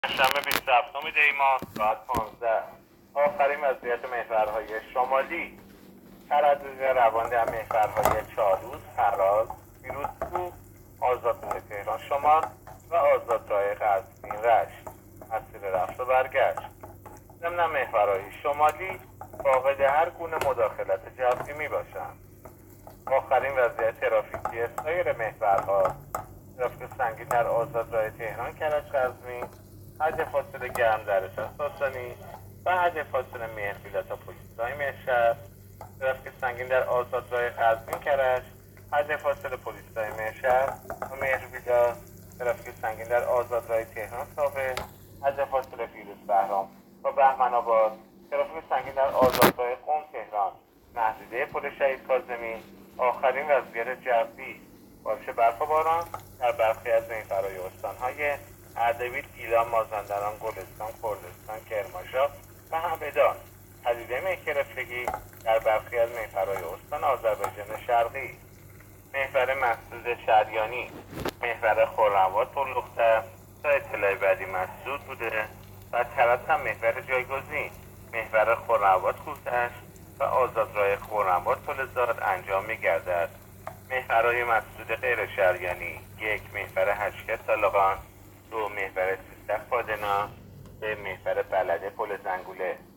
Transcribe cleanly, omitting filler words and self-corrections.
شنبه 27 دی ماه ساعت 15 آخرین وضعیت محورهای شمالی تردد روان در محورهای چالوس، هراز، پیروزکوه، آزادراه تهران شمال و آزادراه قزوین رشت مسیر رفت و برگشت. ضمن محورهای شمالی فاقد هر گونه مداخلت جوی می باشند. آخرین وضعیت ترافیکی سایر محورها: ترافیک سنگین در آزادراه تهران کرج قزوین، حد فاصله گرم در ساسانی و حد فاصله مهربیلا تا پلیس‌های مهشهر. ترافیک سنگین در آزادراه قزوین کرج، حد فاصله پلیس‌های مهشهر و مهربیلا. ترافیک سنگین در آزادراه تهران ثابت، حد فاصله پیروز بهرام و بهمن‌آباد. ترافیک سنگین در آزادراه قم تهران، محدوده پل شهید کاظمی. آخرین وضعیت جوی: بارش برف و باران در برخی از محورهای استان‌های اردبیل، گیلان، مازندران، گلستان، کردستان، کرمانشاه و همدان. پدیده میگرفتگی در برخی از محورهای استان آذربایجان شرقی. محور مسدود شریانی، محور خرم‌آباد پرلختر تا اطلاع بعدی مسدود بوده و طرف هم محور جایگزین، محور خرم‌آباد کوه‌دشت و آزادراه خرم‌آباد پل‌زار انجام می‌گردد. محورهای مسدود غیر شریانی: 1. محور هشکر طالقان، 2. محور سیستک پادنا، 3. محور بلده پل زنگوله.